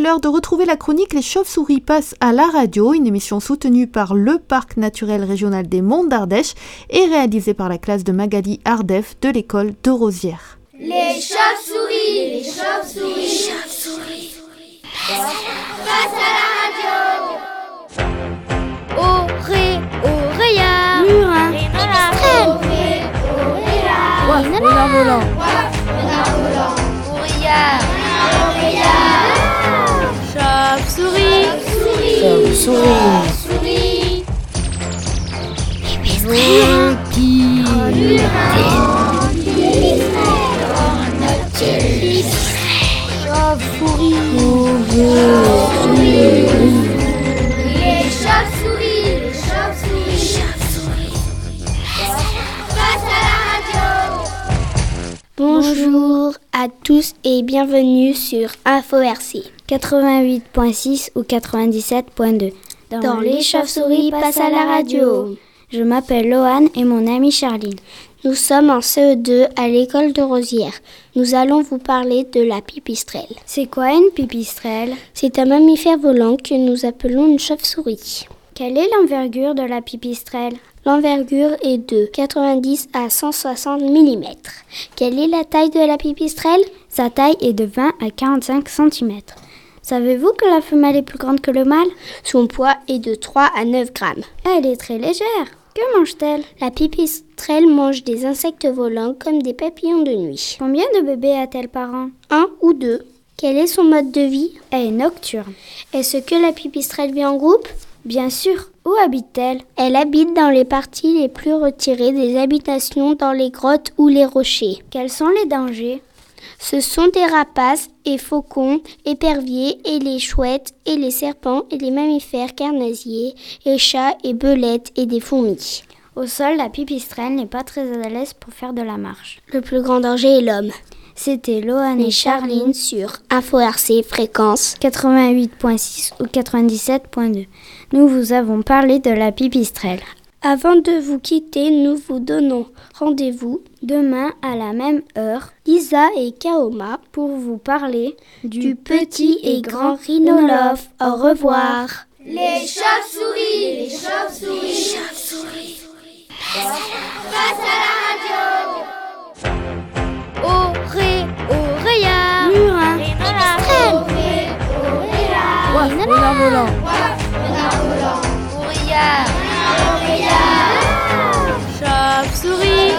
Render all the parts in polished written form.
l'heure de retrouver la chronique Les chauves-souris passent à la radio, une émission soutenue par le Parc naturel régional des Monts d'Ardèche et réalisée par la classe de Magali Ardef de l'école de Rosières. Les chauves-souris, les chauves-souris, les chauves-souris passent à la radio. Auréa, Murin, renard volant, chauve-souris, Bonjour à tous et bienvenue sur Info RC 88.6 ou 97.2 dans Les chauves-souris passent à la radio. Je m'appelle Lohan et mon amie Charline. Nous sommes en CE2 à l'école de Rosières. Nous allons vous parler de la pipistrelle. C'est quoi une pipistrelle? C'est un mammifère volant que nous appelons une chauve-souris. Quelle est l'envergure de la pipistrelle? L'envergure est de 90 à 160 mm. Quelle est la taille de la pipistrelle? Sa taille est de 20 à 45 cm. Savez-vous que la femelle est plus grande que le mâle? Son poids est de 3 à 9 grammes. Elle est très légère. Que mange-t-elle? La pipistrelle mange des insectes volants comme des papillons de nuit. Combien de bébés a-t-elle par an? 1 ou 2. Quel est son mode de vie? Elle est nocturne. Est-ce que la pipistrelle vit en groupe? Bien sûr. Où habite-t-elle? Elle habite dans les parties les plus retirées des habitations, dans les grottes ou les rochers. Quels sont les dangers? Ce sont des rapaces et faucons, éperviers et les chouettes et les serpents et les mammifères carnassiers et chats et belettes et des fourmis. Au sol, la pipistrelle n'est pas très à l'aise pour faire de la marche. Le plus grand danger est l'homme. C'était Lohan et Charline sur Info RC fréquence 88.6 ou 97.2. Nous vous avons parlé de la pipistrelle. Avant de vous quitter, nous vous donnons rendez-vous demain à la même heure, Lisa et Kaoma, pour vous parler du petit et grand rhinolophe. Au revoir. Les chauves-souris, les chauves-souris, les chauves-souris passent à la radio. Auréa, Murin, renard volant, chauve-souris,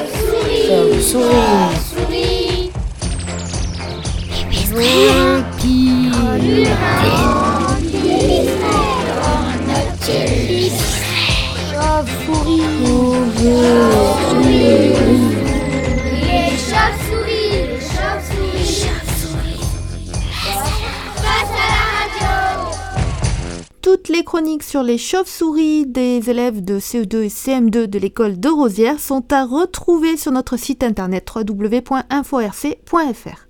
Toutes les chroniques sur les chauves-souris des élèves de CE2 et CM2 de l'école de Rosières sont à retrouver sur notre site internet www.inforc.fr.